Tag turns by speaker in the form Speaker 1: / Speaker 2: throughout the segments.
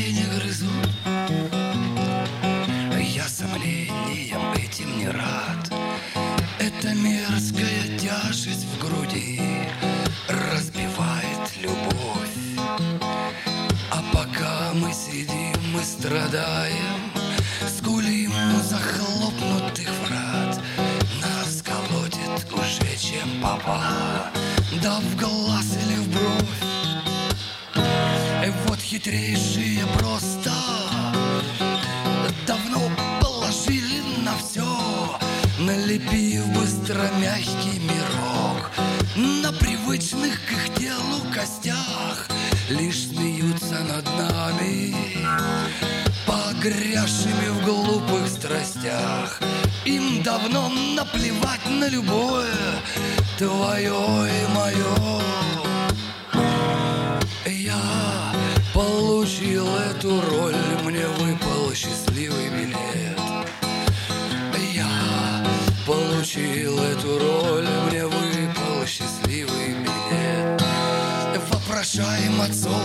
Speaker 1: ветки не грызу. Я сомнением этим не рад. Эта мерзкая тяжесть в груди разбивает любовь. А пока мы сидим и страдаем, скулим у захлопнутых врат, нас колотит уже чем попало, да в глаз или в бровь. Вот хитрейшие просто давно положили на все, налепив быстро мягкий мирок на привычных к их телу костях, лишь смеются над нами, погрязшими в глупых страстях. Им давно наплевать на любое твое и мое. Я получил эту роль, мне выпал счастливый билет. Я получил эту роль, мне выпал счастливый билет. Вопрошаем отцов,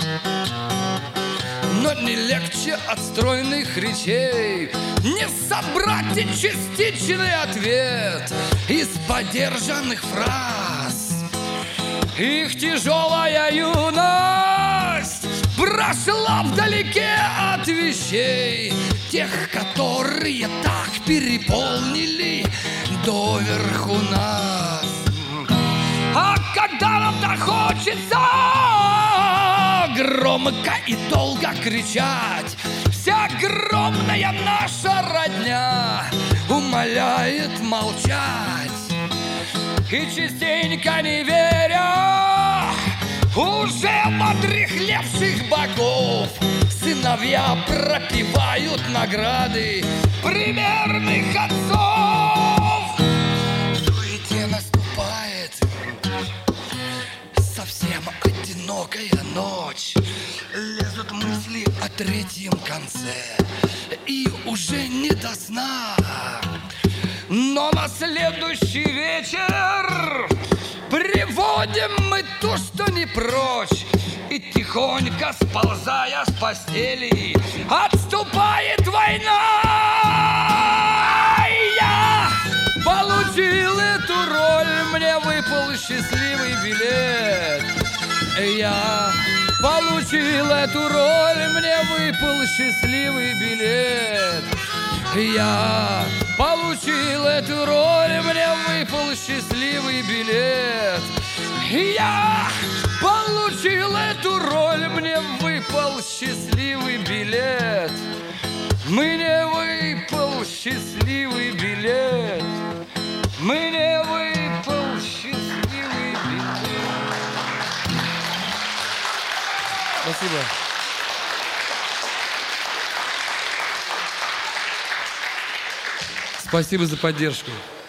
Speaker 1: но не легче от стройных речей не собрать и частичный ответ из подержанных фраз. Их тяжелая юность прошла вдалеке от вещей, тех, которые так переполнили доверху нас. А когда нам-то хочется громко и долго кричать, вся огромная наша родня умоляет молчать. И частенько не веря уже отрехлевших богов, сыновья пропивают награды примерных отцов. В суете наступает совсем одинокая ночь, лезут мысли о третьем конце, и уже не до сна. Но на следующий вечер приводим мы то, что не прочь, и тихонько, сползая с постели, отступает война. Я получил эту роль, мне выпал счастливый билет. Я получил эту роль, мне выпал счастливый билет. Я получил эту роль, мне выпал счастливый билет. Я получил эту роль, мне выпал счастливый билет. Мне выпал счастливый билет. Мне выпал счастливый билет. Спасибо. Спасибо за поддержку.